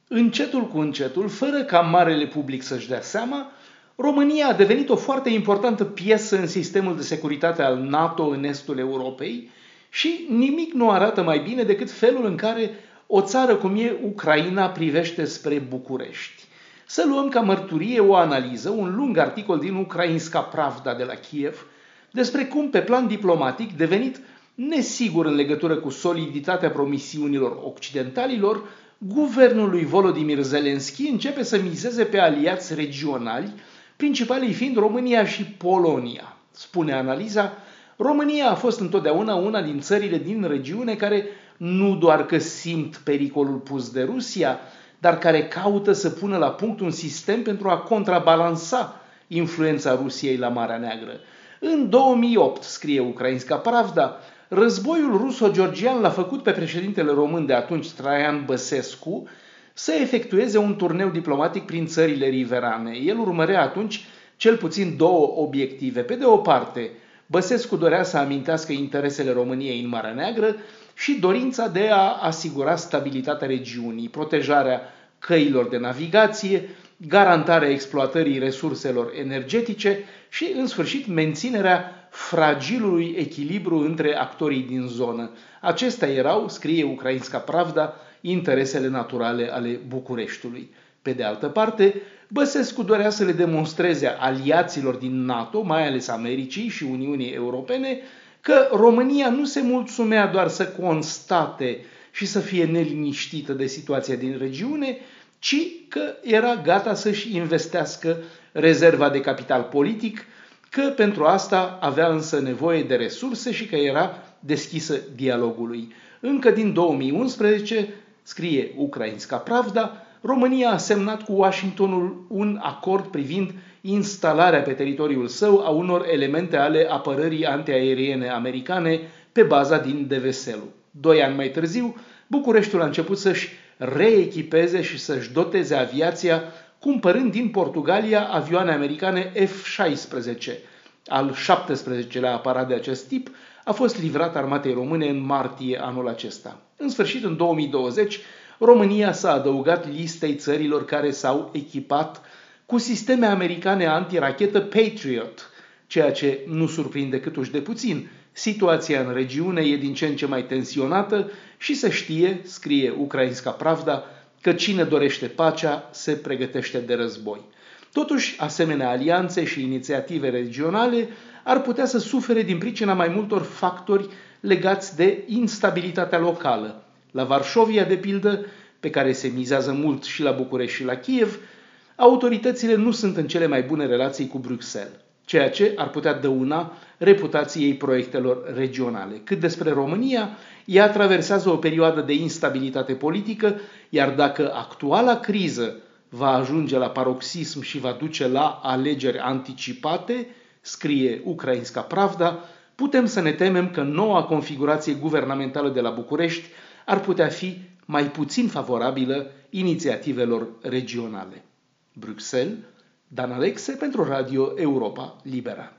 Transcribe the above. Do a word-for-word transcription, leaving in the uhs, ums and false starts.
Încetul cu încetul, fără ca marele public să-și dea seama, România a devenit o foarte importantă piesă în sistemul de securitate al NATO în estul Europei și nimic nu arată mai bine decât felul în care o țară cum e Ucraina privește spre București. Să luăm ca mărturie o analiză, un lung articol din Ukrainska Pravda de la Kiev, despre cum pe plan diplomatic, devenit nesigur în legătură cu soliditatea promisiunilor occidentalilor, guvernul lui Volodymyr Zelensky începe să mizeze pe aliați regionali, principalii fiind România și Polonia. Spune analiza, România a fost întotdeauna una din țările din regiune care nu doar că simt pericolul pus de Rusia, dar care caută să pună la punct un sistem pentru a contrabalansa influența Rusiei la Marea Neagră. În două mii opt, scrie Ukrainska Pravda, războiul ruso-georgian l-a făcut pe președintele român de atunci, Traian Băsescu, să efectueze un turneu diplomatic prin țările riverane. El urmărea atunci cel puțin două obiective. Pe de o parte, Băsescu dorea să amintească interesele României în Marea Neagră și dorința de a asigura stabilitatea regiunii, protejarea căilor de navigație, garantarea exploatării resurselor energetice și, în sfârșit, menținerea fragilului echilibru între actorii din zonă. Acestea erau, scrie Ukrainska Pravda, interesele naturale ale Bucureștiului. Pe de altă parte, Băsescu dorea să le demonstreze aliaților din NATO, mai ales Americii și Uniunii Europene, că România nu se mulțumea doar să constate și să fie neliniștită de situația din regiune, ci că era gata să-și investească rezerva de capital politic, că pentru asta avea însă nevoie de resurse și că era deschisă dialogului. Încă din două mii unsprezece, scrie Ukrainska Pravda, România a semnat cu Washingtonul un acord privind instalarea pe teritoriul său a unor elemente ale apărării antiaeriene americane pe baza din Deveselu. Doi ani mai târziu, Bucureștiul a început să-și reechipeze și să-și doteze aviația, cumpărând din Portugalia avioane americane F șaisprezece. Al șaptesprezecelea aparat de acest tip a fost livrat armatei române în martie anul acesta. În sfârșit, în două mii douăzeci, România s-a adăugat listei țărilor care s-au echipat cu sisteme americane antirachetă Patriot, ceea ce nu surprinde câtuși de puțin. Situația în regiune e din ce în ce mai tensionată și se știe, scrie Ukrainska Pravda, că cine dorește pacea se pregătește de război. Totuși, asemenea alianțe și inițiative regionale ar putea să sufere din pricina mai multor factori legați de instabilitatea locală. La Varșovia, de pildă, pe care se mizează mult și la București și la Kiev, autoritățile nu sunt în cele mai bune relații cu Bruxelles, ceea ce ar putea dăuna reputației proiectelor regionale. Cât despre România, ea traversează o perioadă de instabilitate politică, iar dacă actuala criză va ajunge la paroxism și va duce la alegeri anticipate, scrie Ukrainska Pravda, putem să ne temem că noua configurație guvernamentală de la București ar putea fi mai puțin favorabilă inițiativelor regionale. Bruxelles, Dan Alexe pentru Radio Europa Libera.